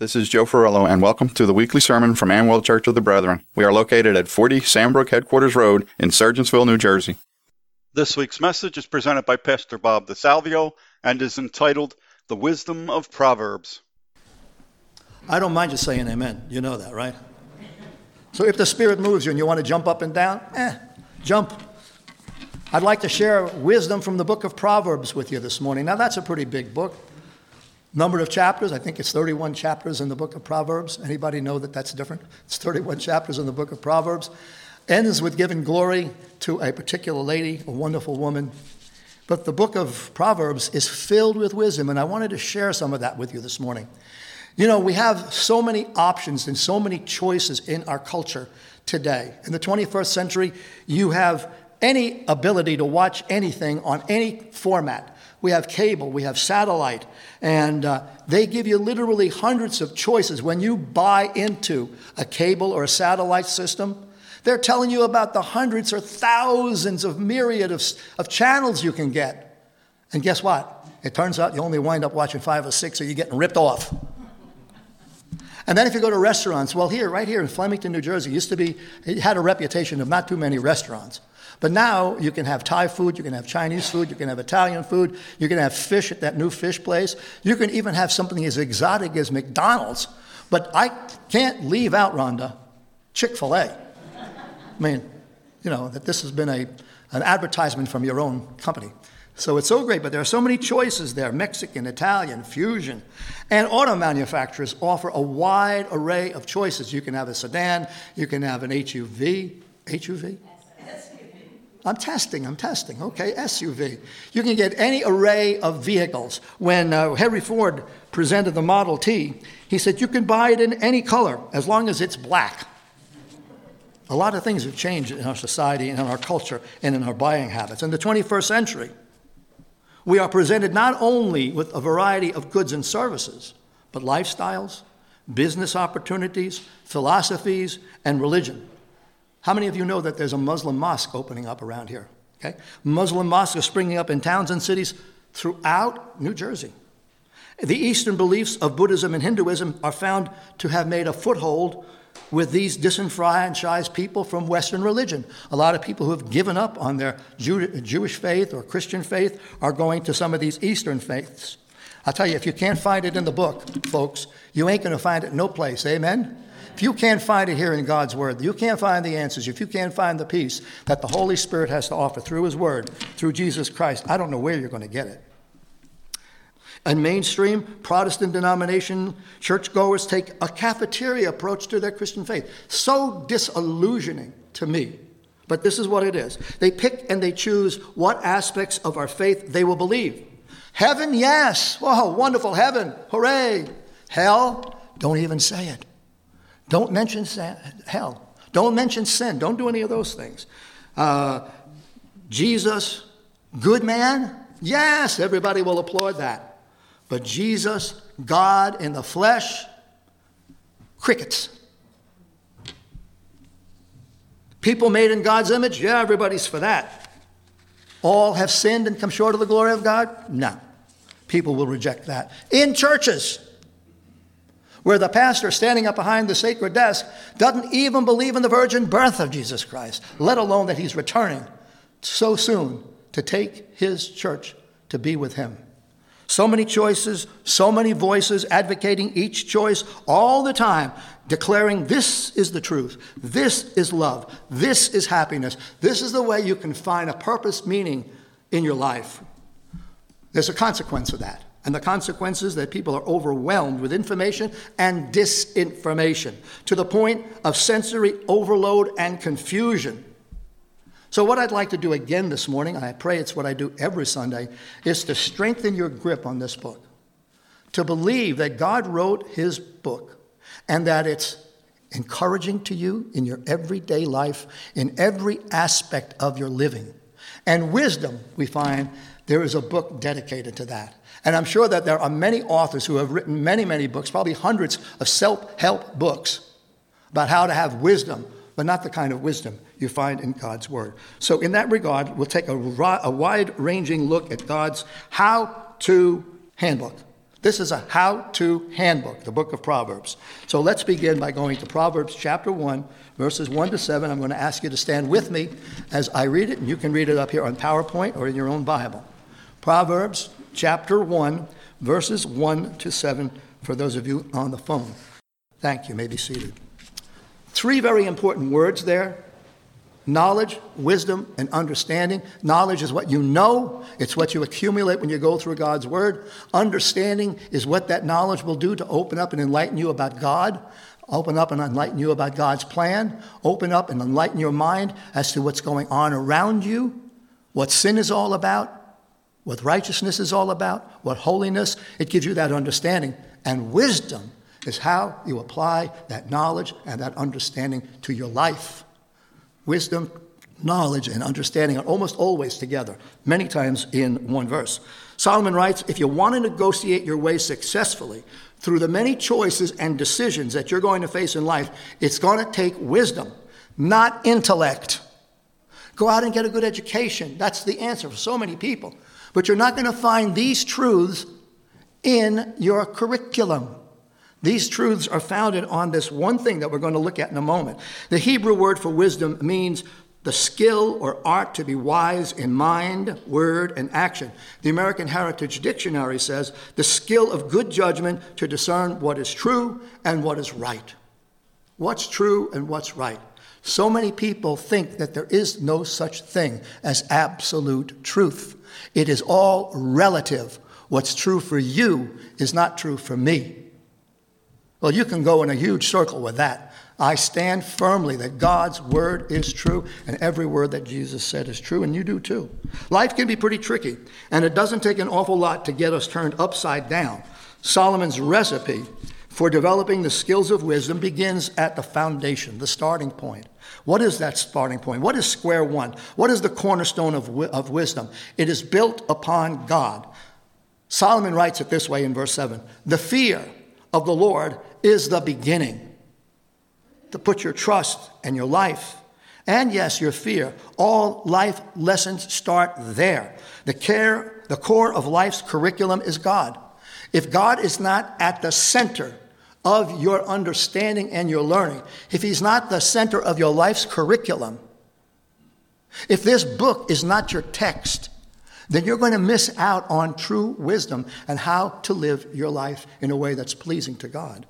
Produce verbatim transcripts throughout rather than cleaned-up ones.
This is Joe Ferrello, and welcome to the weekly sermon from Amwell Church of the Brethren. We are located at forty Sandbrook Headquarters Road in Sergeantsville, New Jersey. This week's message is presented by Pastor Bob DeSalvio and is entitled, The Wisdom of Proverbs. I don't mind you saying amen. You know that, right? So if the Spirit moves you and you want to jump up and down, eh, jump. I'd like to share wisdom from the book of Proverbs with you this morning. Now, that's a pretty big book. Number of chapters, I think it's thirty-one chapters in the book of Proverbs. Anybody know that that's different? It's thirty-one chapters in the book of Proverbs. Ends with giving glory to a particular lady, a wonderful woman. But the book of Proverbs is filled with wisdom, and I wanted to share some of that with you this morning. You know, we have so many options and so many choices in our culture today. In the twenty-first century, you have any ability to watch anything on any format. We have cable, we have satellite, and uh, they give you literally hundreds of choices. When you buy into a cable or a satellite system, they're telling you about the hundreds or thousands of myriad of, of channels you can get. And guess what? It turns out you only wind up watching five or six, or you're getting ripped off. And then if you go to restaurants, well, here, right here in Flemington, New Jersey, used to be, it had a reputation of not too many restaurants. But now you can have Thai food, you can have Chinese food, you can have Italian food, you can have fish at that new fish place. You can even have something as exotic as McDonald's. But I can't leave out, Rhonda, Chick-fil-A. I mean, you know, that this has been a an advertisement from your own company. So it's so great, but there are so many choices there, Mexican, Italian, fusion. And auto manufacturers offer a wide array of choices. You can have a sedan, you can have an H U V. H U V? I'm testing, I'm testing. Okay, S U V. You can get any array of vehicles. When uh, Henry Ford presented the Model T, he said, you can buy it in any color as long as it's black. A lot of things have changed in our society and in our culture and in our buying habits. In the twenty-first century, we are presented not only with a variety of goods and services, but lifestyles, business opportunities, philosophies, and religion. How many of you know that there's a Muslim mosque opening up around here? Okay, Muslim mosques are springing up in towns and cities throughout New Jersey. The Eastern beliefs of Buddhism and Hinduism are found to have made a foothold with these disenfranchised people from Western religion. A lot of people who have given up on their Jew- Jewish faith or Christian faith are going to some of these Eastern faiths. I'll tell you, if you can't find it in the book, folks, you ain't going to find it no place. Amen? If you can't find it here in God's Word, you can't find the answers, if you can't find the peace that the Holy Spirit has to offer through His Word, through Jesus Christ, I don't know where you're going to get it. And mainstream Protestant denomination churchgoers take a cafeteria approach to their Christian faith. So disillusioning to me. But this is what it is. They pick and they choose what aspects of our faith they will believe. Heaven, yes. Whoa, wonderful heaven. Hooray. Hell, don't even say it. Don't mention hell. Don't mention sin. Don't do any of those things. Uh, Jesus, good man? Yes, everybody will applaud that. But Jesus, God in the flesh, crickets. People made in God's image? Yeah, everybody's for that. All have sinned and come short of the glory of God? No. People will reject that. In churches, where the pastor standing up behind the sacred desk doesn't even believe in the virgin birth of Jesus Christ, let alone that he's returning so soon to take his church to be with him. So many choices, so many voices advocating each choice all the time, declaring this is the truth, this is love, this is happiness, this is the way you can find a purpose, meaning in your life. There's a consequence of that. And the consequence is that people are overwhelmed with information and disinformation to the point of sensory overload and confusion. So what I'd like to do again this morning, and I pray it's what I do every Sunday, is to strengthen your grip on this book. To believe that God wrote his book and that it's encouraging to you in your everyday life, in every aspect of your living. And wisdom, we find, there is a book dedicated to that. And I'm sure that there are many authors who have written many, many books, probably hundreds of self-help books about how to have wisdom, but not the kind of wisdom you find in God's Word. So in that regard, we'll take a, a wide-ranging look at God's how-to handbook. This is a how-to handbook, the book of Proverbs. So let's begin by going to Proverbs chapter one, verses one to seven. I'm going to ask you to stand with me as I read it, and you can read it up here on PowerPoint or in your own Bible. Proverbs chapter one, verses one to seven, for those of you on the phone. Thank you. You may be seated. Three very important words there. Knowledge, wisdom, and understanding. Knowledge is what you know. It's what you accumulate when you go through God's word. Understanding is what that knowledge will do to open up and enlighten you about God. Open up and enlighten you about God's plan. Open up and enlighten your mind as to what's going on around you, what sin is all about, what righteousness is all about, what holiness. It gives you that understanding. And wisdom is how you apply that knowledge and that understanding to your life. Wisdom, knowledge, and understanding are almost always together, many times in one verse. Solomon writes, if you want to negotiate your way successfully through the many choices and decisions that you're going to face in life, it's going to take wisdom, not intellect. Go out and get a good education. That's the answer for so many people. But you're not going to find these truths in your curriculum. These truths are founded on this one thing that we're going to look at in a moment. The Hebrew word for wisdom means the skill or art to be wise in mind, word, and action. The American Heritage Dictionary says the skill of good judgment to discern what is true and what is right. What's true and what's right? So many people think that there is no such thing as absolute truth. It is all relative. What's true for you is not true for me. Well, you can go in a huge circle with that. I stand firmly that God's word is true, and every word that Jesus said is true, and you do too. Life can be pretty tricky, and it doesn't take an awful lot to get us turned upside down. Solomon's recipe for developing the skills of wisdom begins at the foundation, the starting point. What is that starting point? What is square one? What is the cornerstone of, of wisdom? It is built upon God. Solomon writes it this way in verse seven. The fear of the Lord is the beginning. To put your trust and your life, and yes, your fear, all life lessons start there. The care, the core of life's curriculum is God. If God is not at the center of your understanding and your learning, if he's not the center of your life's curriculum, if this book is not your text, then you're going to miss out on true wisdom and how to live your life in a way that's pleasing to God.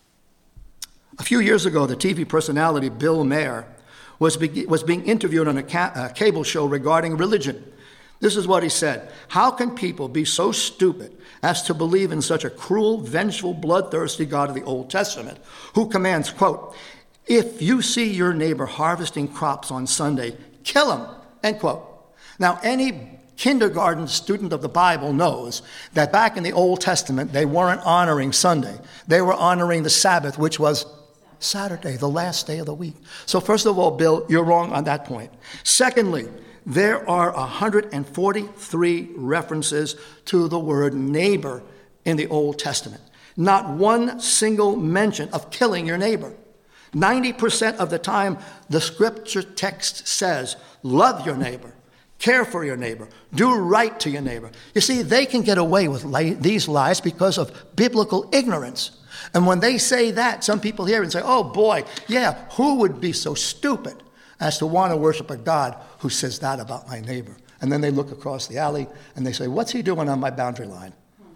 A few years ago, the T V personality Bill Maher was, be- was being interviewed on a, ca- a cable show regarding religion. This is what he said. How can people be so stupid as to believe in such a cruel, vengeful, bloodthirsty God of the Old Testament, who commands, quote, if you see your neighbor harvesting crops on Sunday, kill him, end quote. Now, any kindergarten student of the Bible knows that back in the Old Testament, they weren't honoring Sunday. They were honoring the Sabbath, which was Saturday, the last day of the week. So first of all, Bill, you're wrong on that point. Secondly, there are one hundred forty-three references to the word neighbor in the Old Testament. Not one single mention of killing your neighbor. ninety percent of the time, the scripture text says, love your neighbor, care for your neighbor, do right to your neighbor. You see, they can get away with li- these lies because of biblical ignorance. And when they say that, some people hear and say, oh boy, yeah, who would be so stupid as to want to worship a God who says that about my neighbor? And then they look across the alley and they say, what's he doing on my boundary line?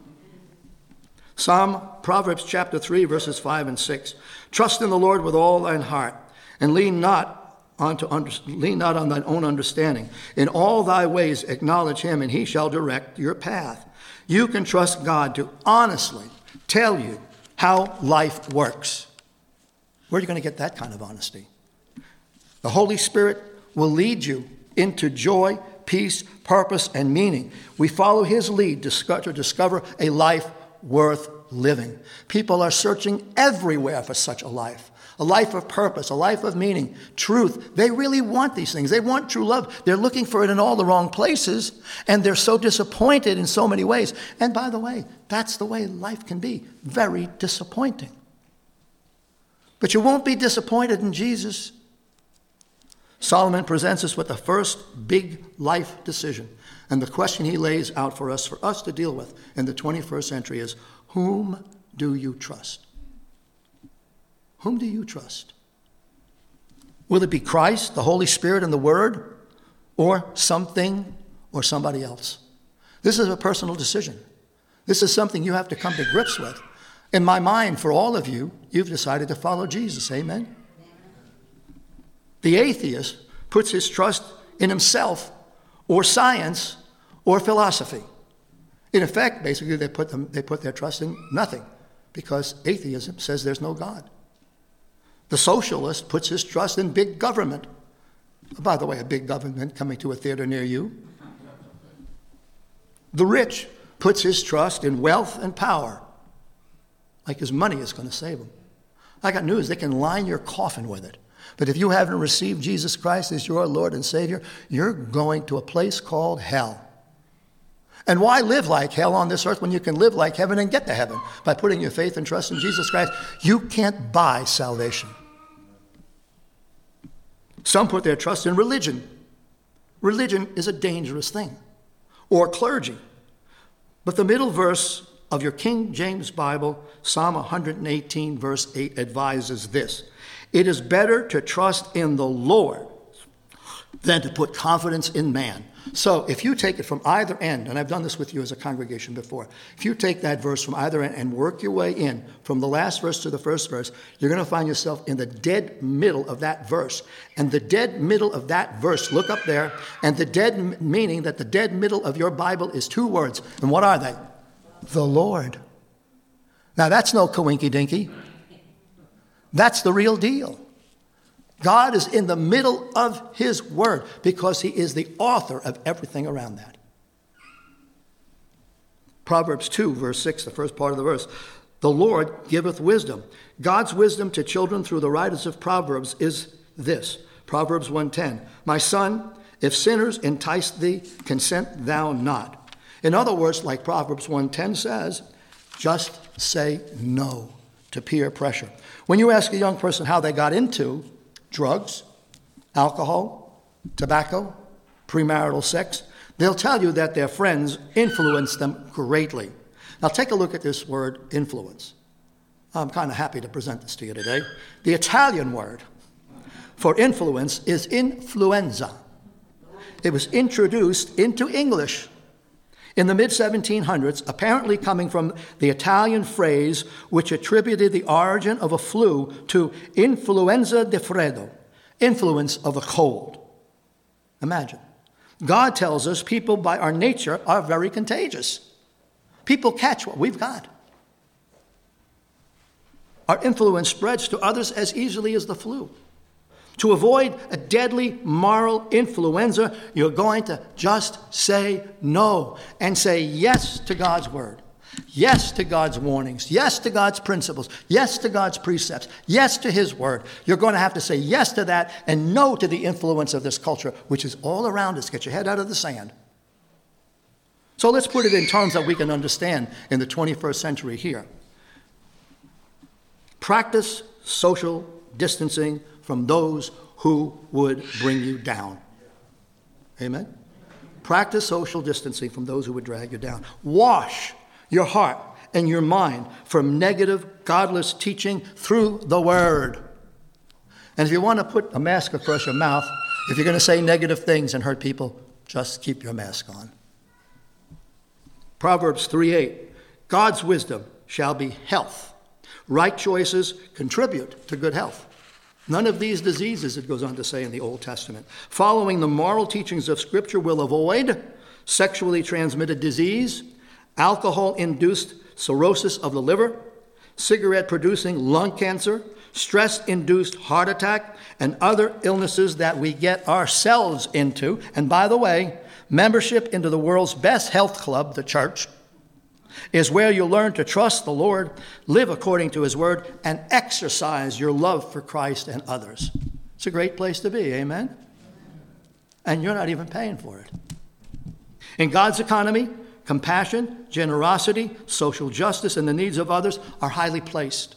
Psalm, Proverbs chapter three, verses five and six. Trust in the Lord with all thine heart, and lean not on to under, lean not on thine own understanding. In all thy ways acknowledge him, and he shall direct your path. You can trust God to honestly tell you how life works. Where are you going to get that kind of honesty? The Holy Spirit will lead you into joy, peace, purpose, and meaning. We follow his lead to discover a life worth living. People are searching everywhere for such a life. A life of purpose, a life of meaning, truth. They really want these things. They want true love. They're looking for it in all the wrong places, and they're so disappointed in so many ways. And by the way, that's the way life can be. Very disappointing. But you won't be disappointed in Jesus. Solomon presents us with the first big life decision. And the question he lays out for us, for us to deal with in the twenty-first century is, Whom do you trust? Whom do you trust? Will it be Christ, the Holy Spirit, and the Word, or something or somebody else? This is a personal decision. This is something you have to come to grips with. In my mind, for all of you, you've decided to follow Jesus. Amen? The atheist puts his trust in himself or science or philosophy. In effect, basically, they put, them, they put their trust in nothing because atheism says there's no God. The socialist puts his trust in big government. By the way, a big government coming to a theater near you. The rich puts his trust in wealth and power, like his money is going to save him. I got news, they can line your coffin with it. But if you haven't received Jesus Christ as your Lord and Savior, you're going to a place called hell. And why live like hell on this earth when you can live like heaven and get to heaven by putting your faith and trust in Jesus Christ? You can't buy salvation. Some put their trust in religion. Religion is a dangerous thing. Or clergy. But the middle verse of your King James Bible, Psalm one eighteen, verse eight, advises this. It is better to trust in the Lord than to put confidence in man. So if you take it from either end, and I've done this with you as a congregation before, if you take that verse from either end and work your way in from the last verse to the first verse, you're going to find yourself in the dead middle of that verse. And the dead middle of that verse, look up there, and the dead meaning that the dead middle of your Bible is two words. And what are they? The Lord. Now that's no coinky-dinky. That's the real deal. God is in the middle of his word because he is the author of everything around that. Proverbs two, verse six, the first part of the verse. The Lord giveth wisdom. God's wisdom to children through the writers of Proverbs is this. Proverbs one ten. My son, if sinners entice thee, consent thou not. In other words, like Proverbs one ten says, just say no to peer pressure. When you ask a young person how they got into drugs, alcohol, tobacco, premarital sex, they'll tell you that their friends influenced them greatly. Now take a look at this word, influence. I'm kind of happy to present this to you today. The Italian word for influence is influenza. It was introduced into English in the mid seventeen hundreds, apparently coming from the Italian phrase which attributed the origin of a flu to influenza di freddo, influence of a cold. Imagine. God tells us people by our nature are very contagious. People catch what we've got. Our influence spreads to others as easily as the flu. To avoid a deadly moral influenza, you're going to just say no and say yes to God's word, yes to God's warnings, yes to God's principles, yes to God's precepts, yes to his word. You're going to have to say yes to that and no to the influence of this culture, which is all around us. Get your head out of the sand. So let's put it in terms that we can understand in the twenty-first century here. Practice social distancing from those who would bring you down. Amen? Practice social distancing from those who would drag you down. Wash your heart and your mind from negative, godless teaching through the word. And if you want to put a mask across your mouth, if you're going to say negative things and hurt people, just keep your mask on. Proverbs three eight, God's wisdom shall be health. Right choices contribute to good health. None of these diseases, it goes on to say in the Old Testament, following the moral teachings of Scripture will avoid sexually transmitted disease, alcohol-induced cirrhosis of the liver, cigarette-producing lung cancer, stress-induced heart attack, and other illnesses that we get ourselves into. And by the way, membership into the world's best health club, the church, is where you learn to trust the Lord, live according to his word, and exercise your love for Christ and others. It's a great place to be, amen? And you're not even paying for it. In God's economy, compassion, generosity, social justice, and the needs of others are highly placed.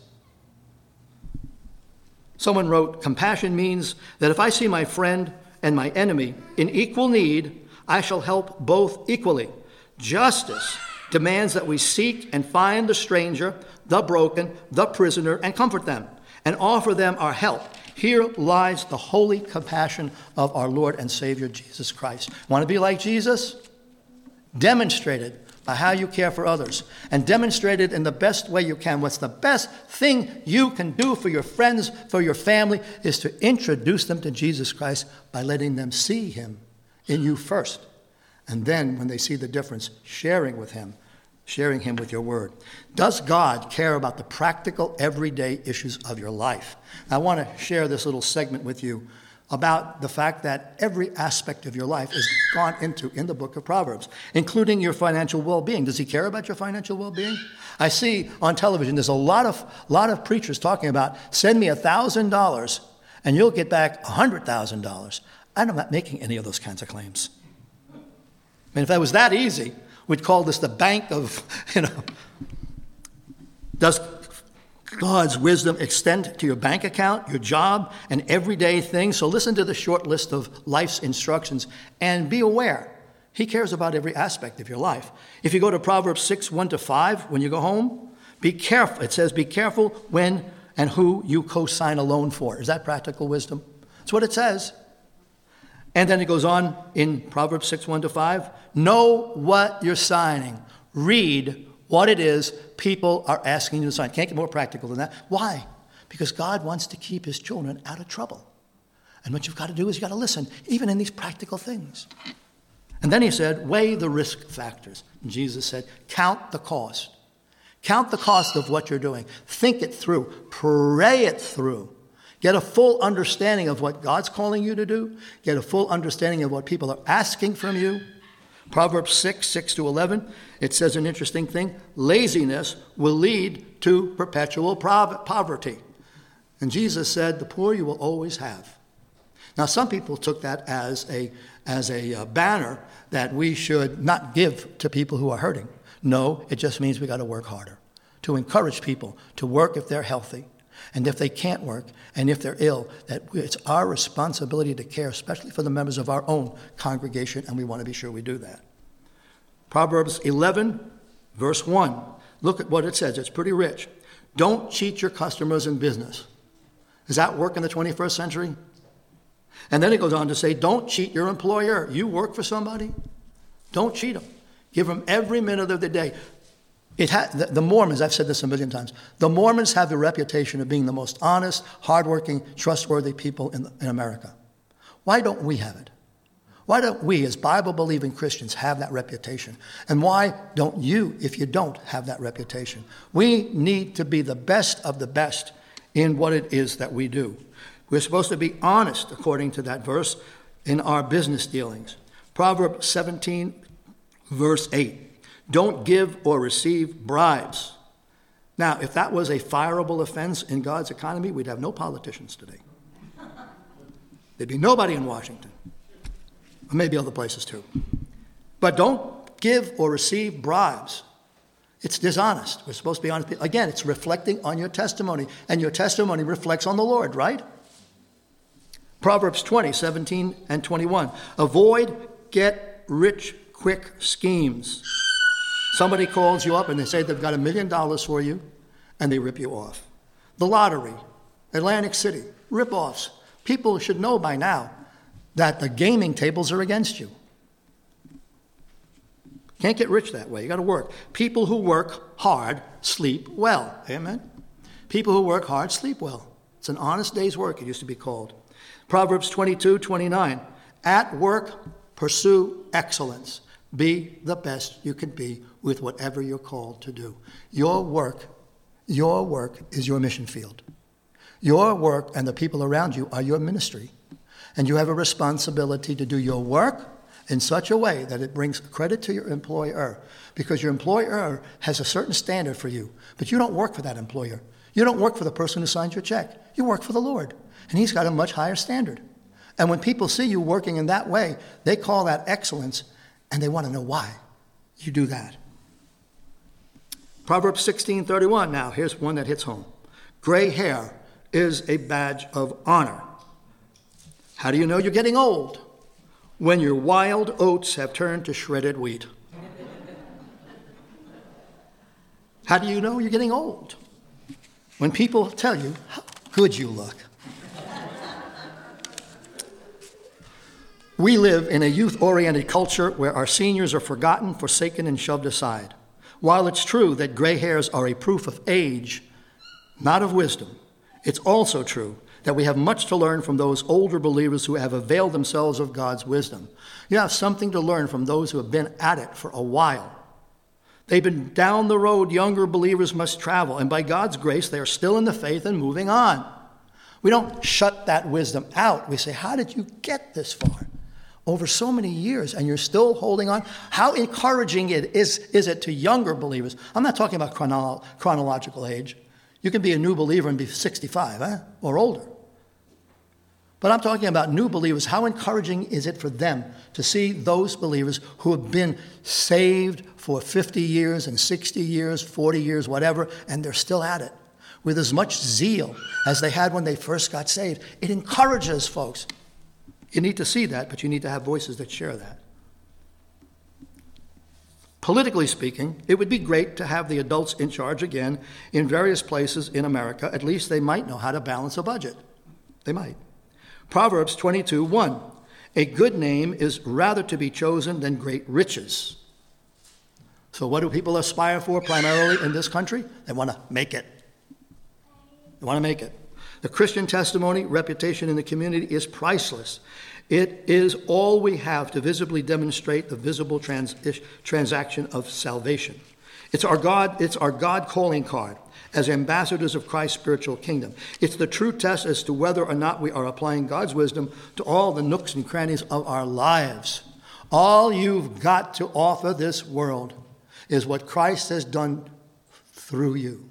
Someone wrote, compassion means that if I see my friend and my enemy in equal need, I shall help both equally. Justice demands that we seek and find the stranger, the broken, the prisoner, and comfort them, and offer them our help. Here lies the holy compassion of our Lord and Savior, Jesus Christ. Want to be like Jesus? Demonstrated by how you care for others, and demonstrated in the best way you can. What's the best thing you can do for your friends, for your family, is to introduce them to Jesus Christ by letting them see him in you first. And then when they see the difference, sharing with him, sharing him with your word. Does God care about the practical, everyday issues of your life? I want to share this little segment with you about the fact that every aspect of your life is gone into in the book of Proverbs, including your financial well-being. Does he care about your financial well-being? I see on television there's a lot of lot of preachers talking about, send me one thousand dollars and you'll get back one hundred thousand dollars. I'm not making any of those kinds of claims. I mean, if that was that easy, we'd call this the bank of, you know. Does God's wisdom extend to your bank account, your job, and everyday things? So listen to the short list of life's instructions and be aware. He cares about every aspect of your life. If you go to Proverbs six, one to five, when you go home, be careful. It says, be careful when and who you co-sign a loan for. Is that practical wisdom? That's what it says. And then it goes on in Proverbs six, one to five. Know what you're signing. Read what it is people are asking you to sign. Can't get more practical than that. Why? Because God wants to keep his children out of trouble. And what you've got to do is you've got to listen, even in these practical things. And then he said, weigh the risk factors. And Jesus said, count the cost. Count the cost of what you're doing. Think it through. Pray it through. Get a full understanding of what God's calling you to do. Get a full understanding of what people are asking from you. Proverbs six, six to eleven, it says an interesting thing. Laziness will lead to perpetual poverty. And Jesus said, the poor you will always have. Now, some people took that as a, as a uh, banner that we should not give to people who are hurting. No, it just means we got to work harder, to encourage people to work if they're healthy. And if they can't work, and if they're ill, that it's our responsibility to care, especially for the members of our own congregation, and we want to be sure we do that. Proverbs eleven, verse one. Look at what it says. It's pretty rich. Don't cheat your customers in business. Does that work in the twenty-first century? And then it goes on to say, don't cheat your employer. You work for somebody? Don't cheat them. Give them every minute of the day. It ha- the, the Mormons, I've said this a million times, the Mormons have the reputation of being the most honest, hardworking, trustworthy people in, the, in America. Why don't we have it? Why don't we, as Bible-believing Christians, have that reputation? And why don't you, if you don't, have that reputation? We need to be the best of the best in what it is that we do. We're supposed to be honest, according to that verse, in our business dealings. Proverbs seventeen, verse eight. Don't give or receive bribes. Now, if that was a fireable offense in God's economy, we'd have no politicians today. There'd be nobody in Washington. Or maybe other places too. But don't give or receive bribes. It's dishonest. We're supposed to be honest. Again, it's reflecting on your testimony. And your testimony reflects on the Lord, right? Proverbs twenty, seventeen and twenty-one. Avoid get-rich-quick schemes. Somebody calls you up and they say they've got a million dollars for you, and they rip you off. The lottery, Atlantic City, rip-offs. People should know by now that the gaming tables are against you. Can't get rich that way. You got to work. People who work hard sleep well. Amen? People who work hard sleep well. It's an honest day's work, it used to be called. Proverbs twenty-two, twenty-nine. At work, pursue excellence. Be the best you can be with whatever you're called to do. Your work, your work is your mission field. Your work and the people around you are your ministry. And you have a responsibility to do your work in such a way that it brings credit to your employer, because your employer has a certain standard for you, but you don't work for that employer. You don't work for the person who signs your check. You work for the Lord, and he's got a much higher standard. And when people see you working in that way, they call that excellence, and they want to know why you do that. Proverbs sixteen thirty-one. Now, here's one that hits home. Gray hair is a badge of honor. How do you know you're getting old? When your wild oats have turned to shredded wheat. How do you know you're getting old? When people tell you how good you look. We live in a youth-oriented culture where our seniors are forgotten, forsaken, and shoved aside. While it's true that gray hairs are a proof of age, not of wisdom, it's also true that we have much to learn from those older believers who have availed themselves of God's wisdom. You have something to learn from those who have been at it for a while. They've been down the road younger believers must travel, and by God's grace, they are still in the faith and moving on. We don't shut that wisdom out. We say, how did you get this far? Over so many years, and you're still holding on. How encouraging it is, is it to younger believers? I'm not talking about chrono- chronological age. You can be a new believer and be sixty-five, eh? Or older. But I'm talking about new believers. How encouraging is it for them to see those believers who have been saved for fifty years and sixty years, forty years, whatever, and they're still at it with as much zeal as they had when they first got saved? It encourages folks. You need to see that, but you need to have voices that share that. Politically speaking, it would be great to have the adults in charge again in various places in America. At least they might know how to balance a budget. They might. Proverbs twenty-two one, a good name is rather to be chosen than great riches. So what do people aspire for primarily in this country? They want to make it. They want to make it. The Christian testimony, reputation in the community is priceless. It is all we have to visibly demonstrate the visible trans- transaction of salvation. It's our God, it's our God calling card as ambassadors of Christ's spiritual kingdom. It's the true test as to whether or not we are applying God's wisdom to all the nooks and crannies of our lives. All you've got to offer this world is what Christ has done through you.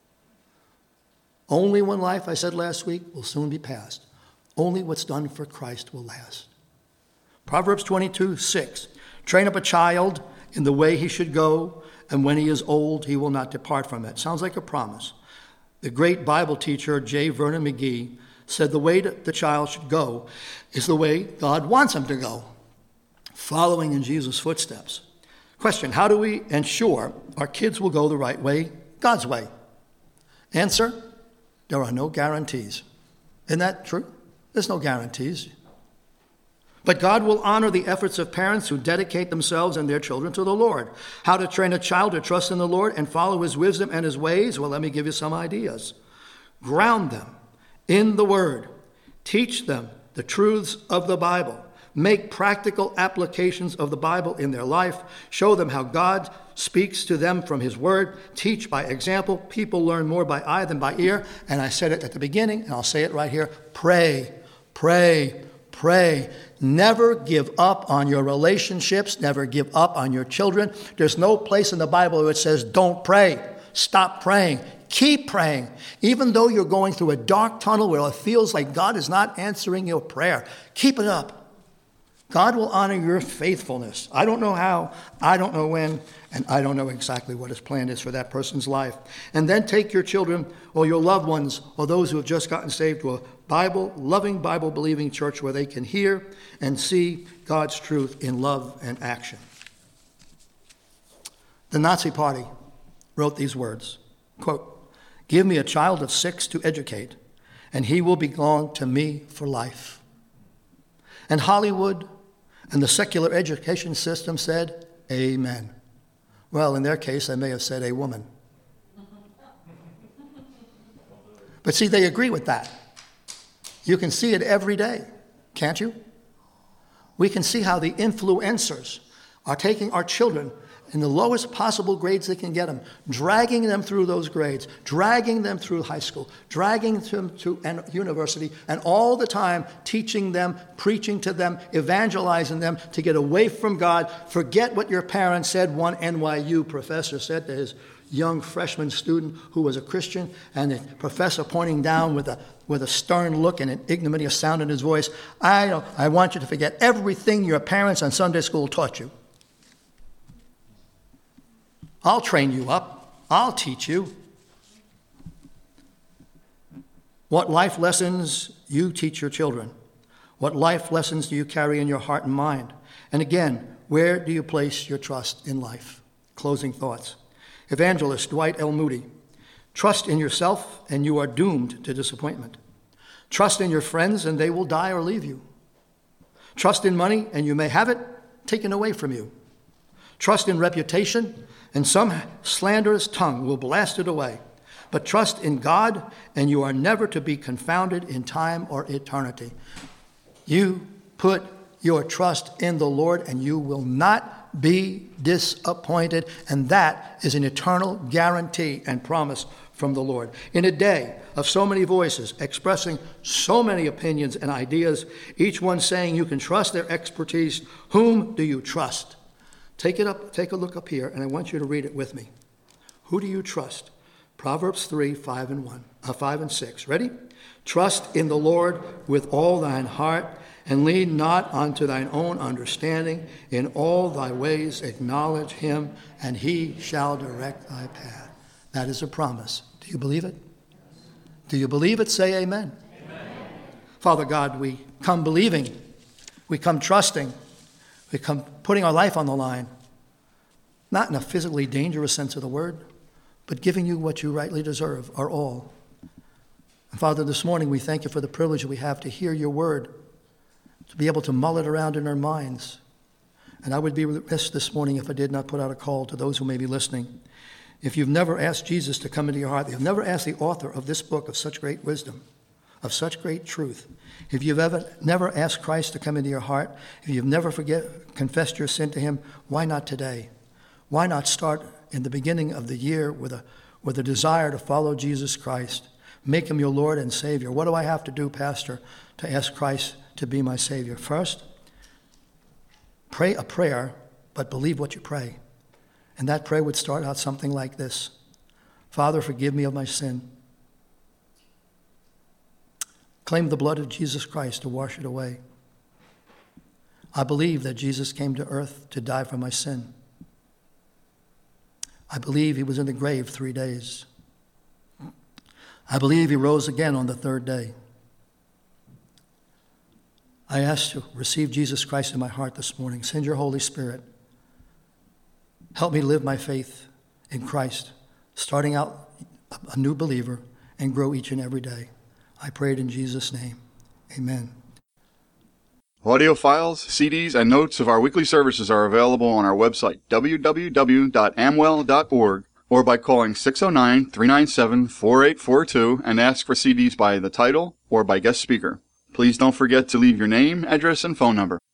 Only one life, I said last week, will soon be past. Only what's done for Christ will last. Proverbs twenty-two six, train up a child in the way he should go, and when he is old, he will not depart from it. Sounds like a promise. The great Bible teacher, J. Vernon McGee, said the way that the child should go is the way God wants him to go, following in Jesus' footsteps. Question, how do we ensure our kids will go the right way, God's way? Answer, there are no guarantees. Isn't that true? There's no guarantees. But God will honor the efforts of parents who dedicate themselves and their children to the Lord. How to train a child to trust in the Lord and follow his wisdom and his ways? Well, let me give you some ideas. Ground them in the Word. Teach them the truths of the Bible. Make practical applications of the Bible in their life. Show them how God speaks to them from his word. Teach by example. People learn more by eye than by ear. And I said it at the beginning, and I'll say it right here. Pray, pray, pray. Never give up on your relationships. Never give up on your children. There's no place in the Bible where it says, don't pray. Stop praying. Keep praying. Even though you're going through a dark tunnel where it feels like God is not answering your prayer, keep it up. God will honor your faithfulness. I don't know how, I don't know when, and I don't know exactly what his plan is for that person's life. And then take your children or your loved ones or those who have just gotten saved to a Bible-loving, Bible-believing church where they can hear and see God's truth in love and action. The Nazi Party wrote these words, quote, "Give me a child of six to educate, and he will belong to me for life." And Hollywood and the secular education system said, amen. Well, in their case, they may have said a woman. But see, they agree with that. You can see it every day, can't you? We can see how the influencers are taking our children in the lowest possible grades they can get them, dragging them through those grades, dragging them through high school, dragging them to university, and all the time teaching them, preaching to them, evangelizing them to get away from God. Forget what your parents said, one N Y U professor said to his young freshman student who was a Christian, and the professor pointing down with a with a stern look and an ignominious sound in his voice, I, I want you to forget everything your parents on Sunday school taught you. I'll train you up. I'll teach you. What life lessons you teach your children? What life lessons do you carry in your heart and mind? And again, where do you place your trust in life? Closing thoughts. Evangelist Dwight L. Moody. Trust in yourself and you are doomed to disappointment. Trust in your friends and they will die or leave you. Trust in money and you may have it taken away from you. Trust in reputation and some slanderous tongue will blast it away. But trust in God and you are never to be confounded in time or eternity. You put your trust in the Lord and you will not be disappointed. And that is an eternal guarantee and promise from the Lord. In a day of so many voices expressing so many opinions and ideas, each one saying you can trust their expertise, whom do you trust? Take it up, take a look up here, and I want you to read it with me. Who do you trust? Proverbs three, five and one, uh, five and six. Ready? Trust in the Lord with all thine heart, and lean not unto thine own understanding. In all thy ways acknowledge him, and he shall direct thy path. That is a promise. Do you believe it? Do you believe it? Say amen. Amen. Father God, we come believing. We come trusting. We come putting our life on the line. Not in a physically dangerous sense of the word, but giving you what you rightly deserve, our all. And Father, this morning we thank you for the privilege we have to hear your word, to be able to mull it around in our minds. And I would be remiss this morning if I did not put out a call to those who may be listening. If you've never asked Jesus to come into your heart, if you've never asked the author of this book of such great wisdom, of such great truth, if you've ever never asked Christ to come into your heart, if you've never forget, confessed your sin to him, why not today? Why not start in the beginning of the year with a, with a desire to follow Jesus Christ? Make him your Lord and Savior. What do I have to do, Pastor, to ask Christ to be my Savior? First, pray a prayer, but believe what you pray. And that prayer would start out something like this. Father, forgive me of my sin. Claim the blood of Jesus Christ to wash it away. I believe that Jesus came to earth to die for my sin. I believe he was in the grave three days. I believe he rose again on the third day. I ask to receive Jesus Christ in my heart this morning. Send your Holy Spirit. Help me live my faith in Christ, starting out a new believer and grow each and every day. I pray it in Jesus' name. Amen. Audio files, C Ds, and notes of our weekly services are available on our website, w w w dot amwell dot org, or by calling six oh nine, three nine seven, four eight four two and ask for C Ds by the title or by guest speaker. Please don't forget to leave your name, address, and phone number.